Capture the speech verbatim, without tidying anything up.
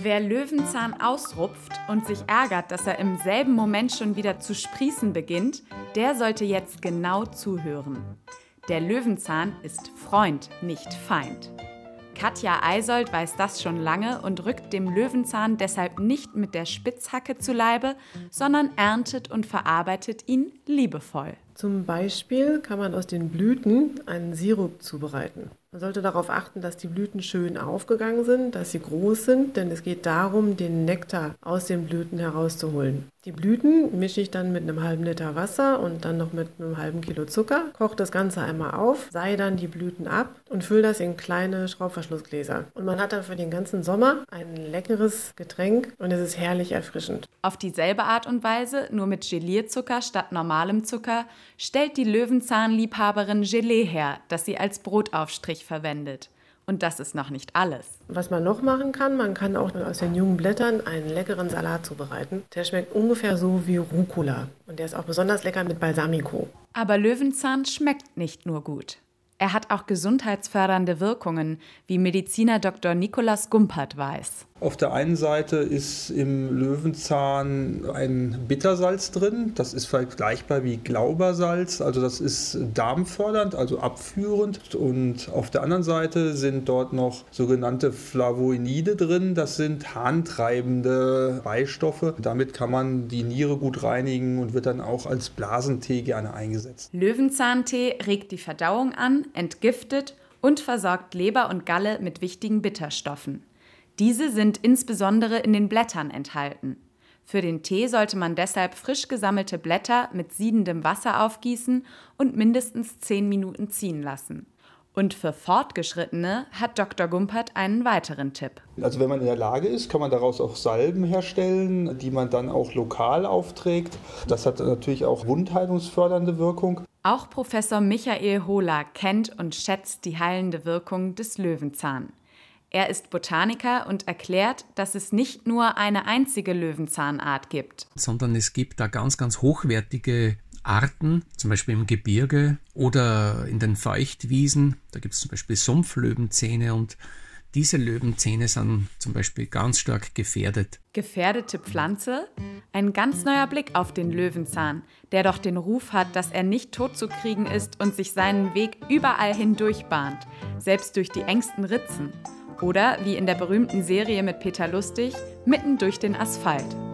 Wer Löwenzahn ausrupft und sich ärgert, dass er im selben Moment schon wieder zu sprießen beginnt, der sollte jetzt genau zuhören. Der Löwenzahn ist Freund, nicht Feind. Katja Eisold weiß das schon lange und rückt dem Löwenzahn deshalb nicht mit der Spitzhacke zu Leibe, sondern erntet und verarbeitet ihn liebevoll. Zum Beispiel kann man aus den Blüten einen Sirup zubereiten. Man sollte darauf achten, dass die Blüten schön aufgegangen sind, dass sie groß sind, denn es geht darum, den Nektar aus den Blüten herauszuholen. Die Blüten mische ich dann mit einem halben Liter Wasser und dann noch mit einem halben Kilo Zucker, koche das Ganze einmal auf, seihe dann die Blüten ab und fülle das in kleine Schraubverschlussgläser. Und man hat dann für den ganzen Sommer ein leckeres Getränk und es ist herrlich erfrischend. Auf dieselbe Art und Weise, nur mit Gelierzucker statt normalem Zucker, stellt die Löwenzahnliebhaberin Gelee her, das sie als Brotaufstrich verwendet. Und das ist noch nicht alles. Was man noch machen kann, man kann auch aus den jungen Blättern einen leckeren Salat zubereiten. Der schmeckt ungefähr so wie Rucola. Und der ist auch besonders lecker mit Balsamico. Aber Löwenzahn schmeckt nicht nur gut. Er hat auch gesundheitsfördernde Wirkungen, wie Mediziner Doktor Nikolaus Gumpert weiß. Auf der einen Seite ist im Löwenzahn ein Bittersalz drin. Das ist vergleichbar wie Glaubersalz. Also das ist darmfördernd, also abführend. Und auf der anderen Seite sind dort noch sogenannte Flavonoide drin. Das sind harntreibende Beistoffe. Damit kann man die Niere gut reinigen und wird dann auch als Blasentee gerne eingesetzt. Löwenzahntee regt die Verdauung an, entgiftet und versorgt Leber und Galle mit wichtigen Bitterstoffen. Diese sind insbesondere in den Blättern enthalten. Für den Tee sollte man deshalb frisch gesammelte Blätter mit siedendem Wasser aufgießen und mindestens zehn Minuten ziehen lassen. Und für Fortgeschrittene hat Doktor Gumpert einen weiteren Tipp. Also wenn man in der Lage ist, kann man daraus auch Salben herstellen, die man dann auch lokal aufträgt. Das hat natürlich auch wundheilungsfördernde Wirkung. Auch Professor Michael Hohler kennt und schätzt die heilende Wirkung des Löwenzahn. Er ist Botaniker und erklärt, dass es nicht nur eine einzige Löwenzahnart gibt. Sondern es gibt da ganz, ganz hochwertige Arten, zum Beispiel im Gebirge oder in den Feuchtwiesen. Da gibt es zum Beispiel Sumpflöwenzähne und diese Löwenzähne sind zum Beispiel ganz stark gefährdet. Gefährdete Pflanze? Ein ganz neuer Blick auf den Löwenzahn, der doch den Ruf hat, dass er nicht totzukriegen ist und sich seinen Weg überall hindurch bahnt, selbst durch die engsten Ritzen. Oder, wie in der berühmten Serie mit Peter Lustig, mitten durch den Asphalt.